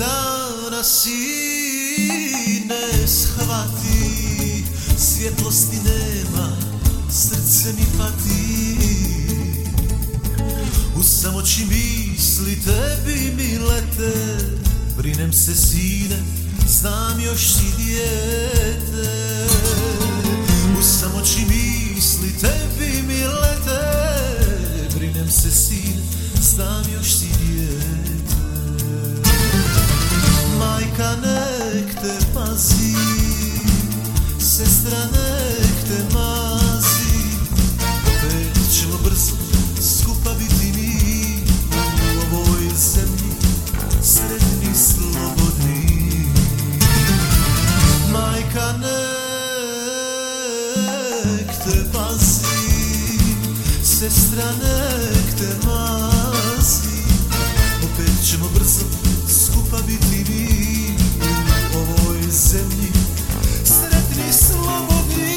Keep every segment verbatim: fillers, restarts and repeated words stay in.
dana sine shvati, svjetlosti nema, srce mi pati. U samoći misli tebi mi lete, brinem se sine, znam još si dijete. U samoći misli tebi mi lete, brinem se sine, znam još si dijete. Majka nek te pazi, sestra nek te mazi, opet ćemo brzo skupa biti mi u ovoj zemlji, sretni, slobodni. Majka nek te pazi, sestra nek te mazi, opet ćemo brzo skupa biti mi u ovoj zemlji, sretni, slobodni.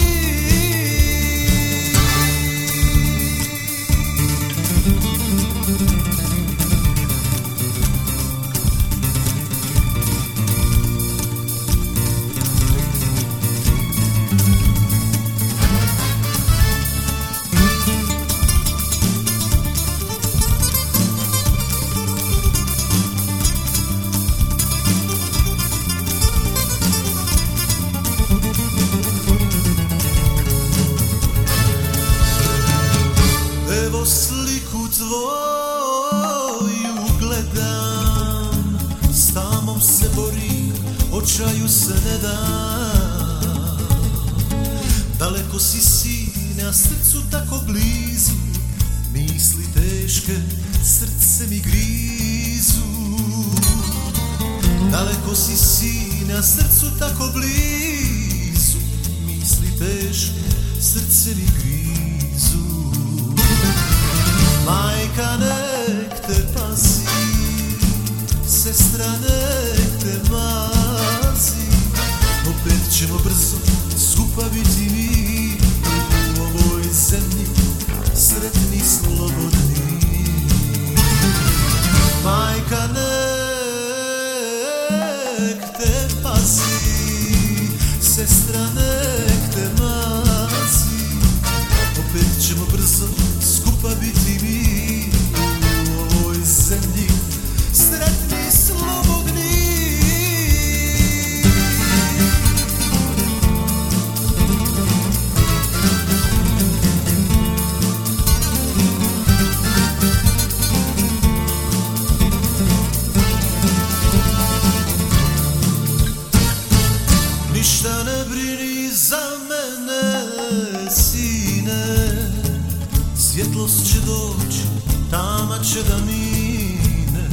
Evo sliku tvoju gledam, s tamom se borim, očaju se ne dam. Daleko si sine, a srcu tako blizu, misli teške, srce mi grizu. Daleko si sine, a srcu tako blizu, misli teške, srce mi grizu. Majka nek te pazi, sestra nek te mazi, opet ćemo brzo skupa biti mi u ovoj zemlji, sretni, slobodni. Majka nek te pazi, sestra nek te mazi, opet ćemo brzo skupa biti mi u ovoj zemlji, sretni, slobodni. Ništa ne brini za mene, sine, svjetlost će doći, tama će da mine.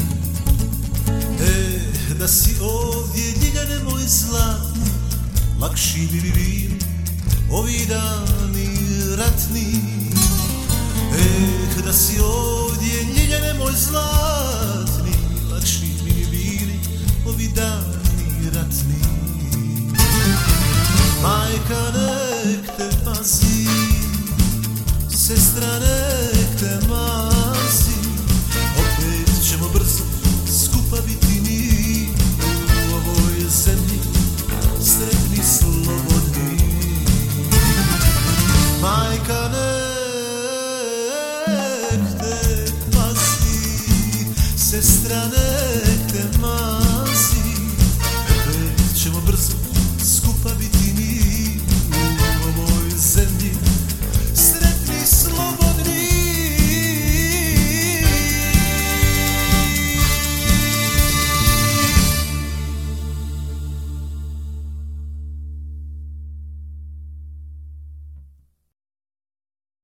Eh, da si ovdje, ljiljane moj zlatni, lakši bi bili ovi dani ratni. Eh, da si ovdje, ljiljane moj zlatni,